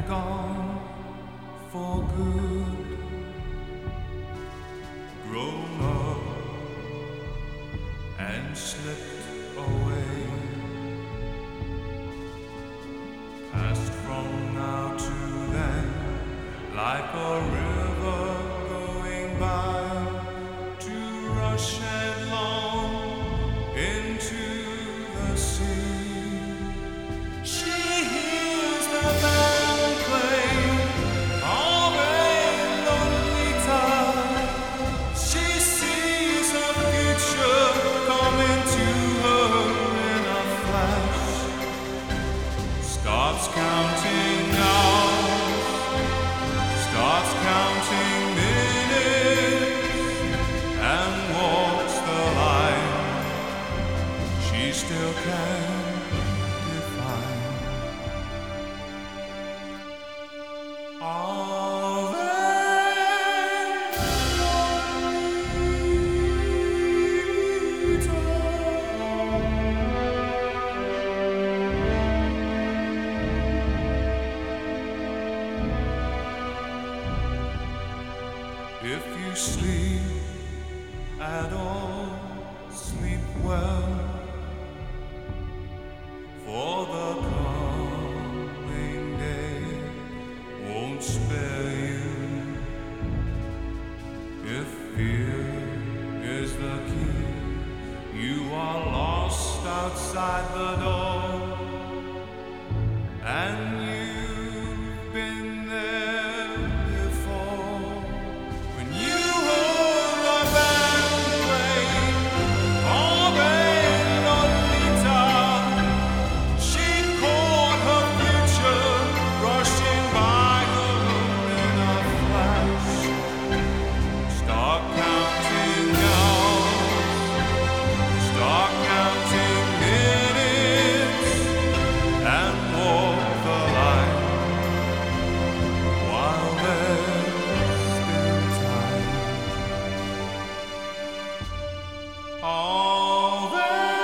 gone for good, grown up and slipped away, passed from now to then like a river going by, to rush headlong into the sea. She hears the band play of a lonely time. She sees her future coming to her in a flash, starts counting hours, starts counting minutes, and walks the line she still can define. If you sleep at all, sleep well, for the coming day won't spare you. If fear is the key, you are lost outside the door, and you've been there before. When you heard a band play of a lonely town, she caught her future rushing by her in a flash. Start counting hours, start counting minutes, and walk the line while there's still time. All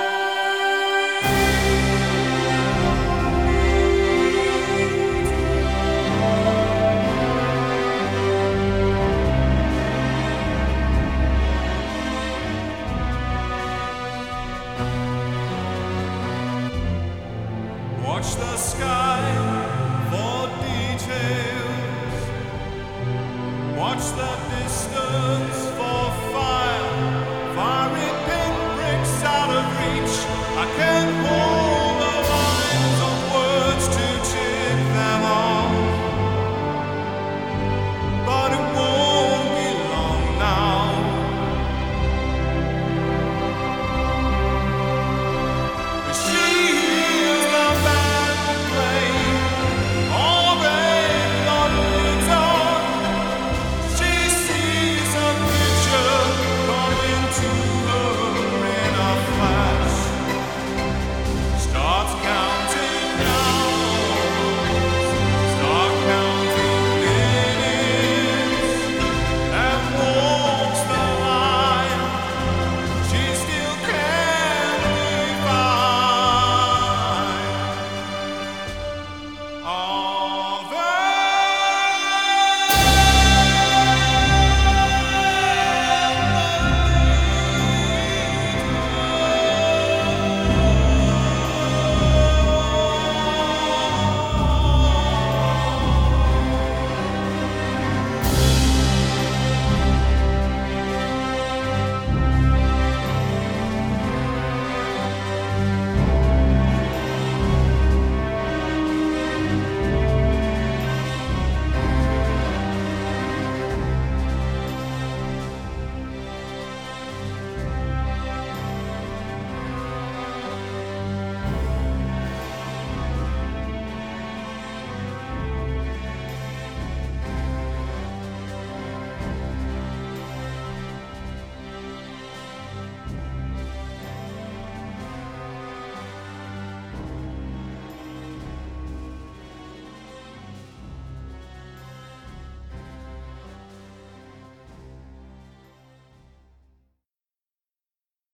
watch the sky for details, watch the distance